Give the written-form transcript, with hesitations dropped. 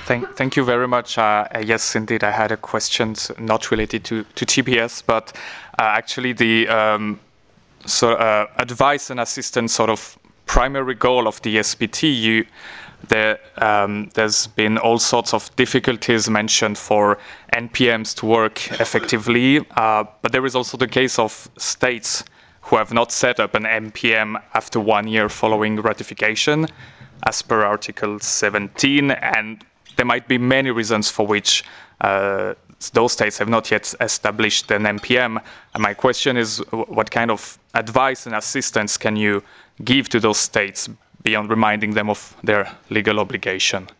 Thank you very much. Yes, indeed, I had a question not related to TPS, but actually the advice and assistance sort of primary goal of the SBT. There's been all sorts of difficulties mentioned for NPMs to work effectively, but there is also the case of states who have not set up an NPM after 1 year following ratification, as per Article 17, and there might be many reasons for which those states have not yet established an NPM. And my question is, what kind of advice and assistance can you give to those states beyond reminding them of their legal obligation?